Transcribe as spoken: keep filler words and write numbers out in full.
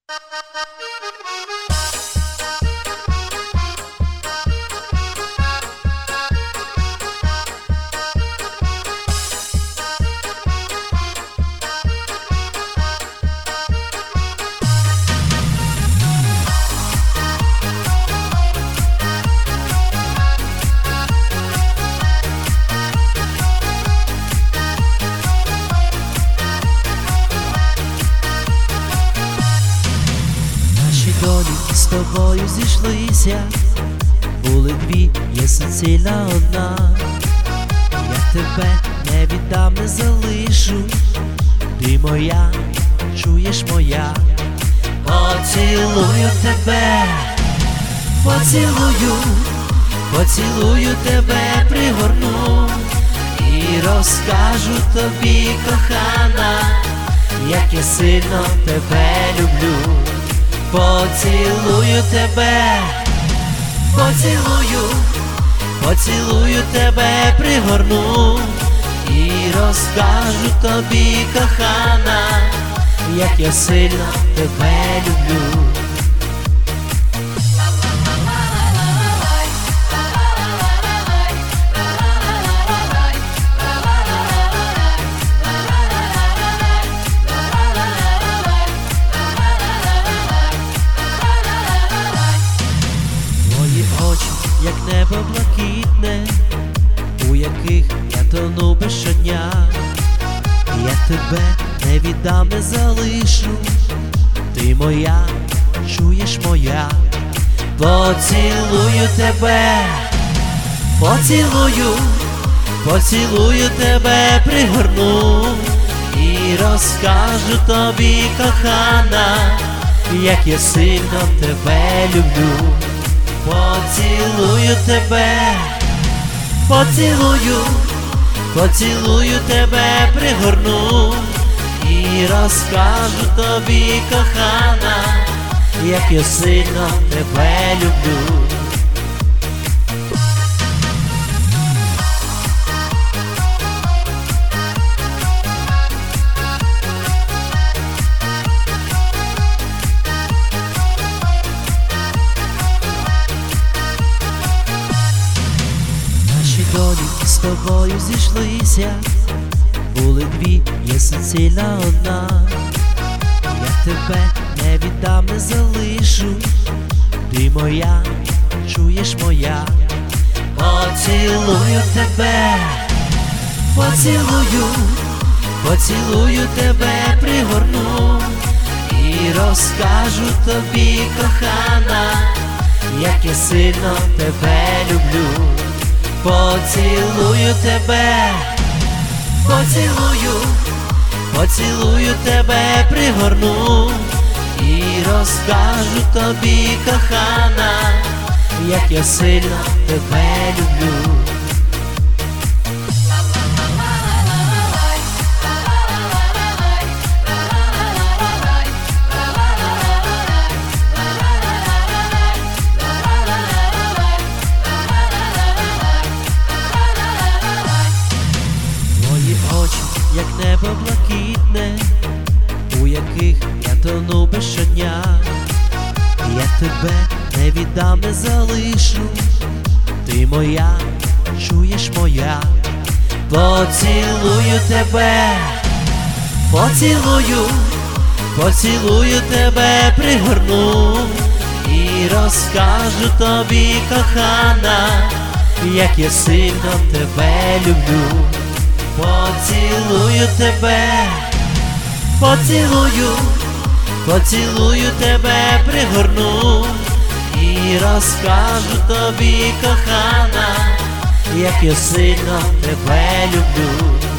З тобою зійшлися, були дві, є суцільна одна. Я тебе не віддам, не залишу, ти моя, чуєш моя. Поцілую тебе, поцілую, поцілую тебе, пригорну і розкажу тобі, кохана, як я сильно тебе люблю. Поцілую тебе, поцілую, поцілую тебе, пригорну і розкажу тобі, кохана, як я сильно тебе люблю. Очі, як небо блакитне, у яких я тону без щодня. Я тебе не віддам, не залишу, ти моя, чуєш моя. Поцілую тебе, поцілую, поцілую тебе, пригорну і розкажу тобі, кохана, як я сильно тебе люблю. Поцілую тебе, поцілую, поцілую тебе, пригорну і розкажу тобі, кохана, як я сильно тебе люблю. Долі з тобою зійшлися, були дві, є суцільна одна. Я тебе не віддам, не залишу, ти моя, чуєш моя. Поцілую тебе, поцілую, поцілую тебе, пригорну і розкажу тобі, кохана, як я сильно тебе люблю. Поцілую тебе, поцілую, поцілую тебе, пригорну і розкажу тобі, кохана, як я сильно тебе люблю. Очі, як небо блакитне, у яких я тону без щодня. Я тебе не віддам, не залишу, ти моя, чуєш моя. Поцілую тебе, поцілую, поцілую тебе, пригорну і розкажу тобі, кохана, як я сильно тебе люблю. Поцілую тебе, поцілую, поцілую тебе, пригорну і розкажу тобі, кохана, як я сильно тебе люблю.